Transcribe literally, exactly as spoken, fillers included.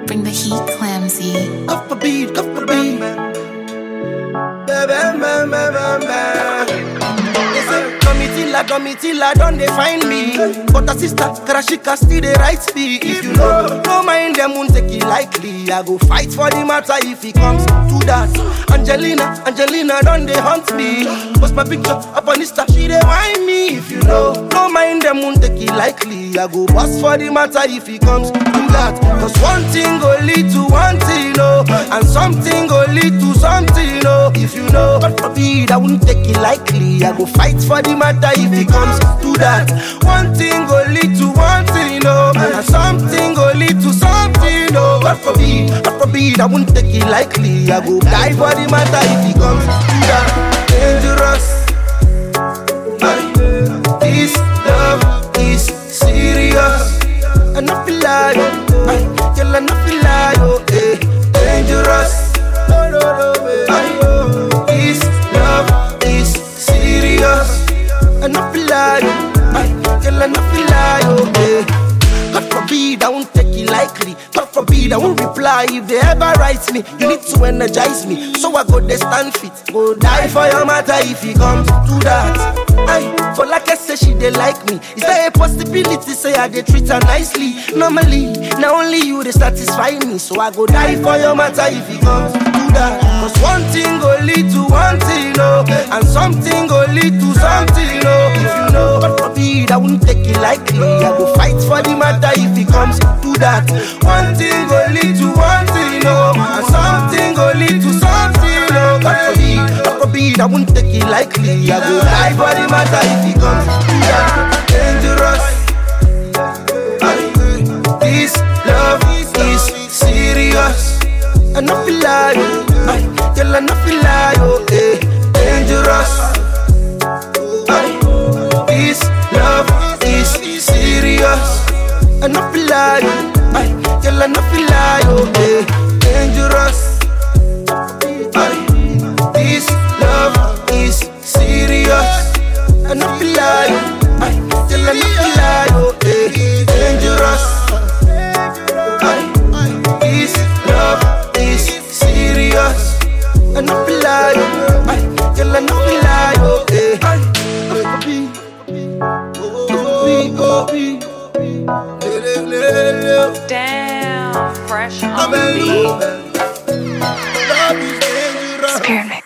Bring the heat, Clamsy. Cuff a beat, cuff a beat. Committee, committee, don't they find me? But a sister, Karashika still they write me. If you know, no mind them won't take it lightly. I go fight for the matter if it comes to that. Angelina, Angelina, don't they hunt me? Post my picture up on Insta, she they whine me. If you know, no mind them won't take it lightly. I go bust for the matter if it comes to that. Cause one thing go lead to one thing, no, and something go lead to something, no. If you know, God forbid, I won't take it lightly. I go fight for the matter if it comes to that. One thing go lead to one thing, no, and something go lead to something, no. God forbid, God forbid, I won't take it lightly. I go die for the matter if it comes to that. Dangerous. This love is serious. I not feel like, I tell I not feel like, oh, eh, dangerous. This love is serious. I not feel like, I tell I not feel like, oh, eh. God forbid, I won't take it lightly. God forbid, I won't reply if they ever write me. You need to energize me, so I go there stand fit. Go die for your matter if it comes to that. I, for like I say, she they like me. Is there a possibility, say I they treat her nicely? Normally, now only you they satisfy me. So I go die for your matter if it comes to that. Cause one thing go lead to one thing, no, and something go lead to something, no. If you know, God forbid, I won't take it lightly. I go fight for the matter if it comes to that. One thing go lead to one thing, no, and something go lead to something, no. God forbid, God forbid, I won't take it lightly. I go die for the matter if it comes to that. Dangerous. This love is serious. I not feel like, I tell I not feel like, oh, eh, dangerous. This love is serious. I not feel like, I tell I not feel like, oh, eh, dangerous. This love is serious. I not feel like, I tell I not feel like, oh, eh, dangerous. This love is serious. I not feel like, I tell I not feel like, oh, eh. Damn, fresh on the beat. Love is dangerous. Spearmint.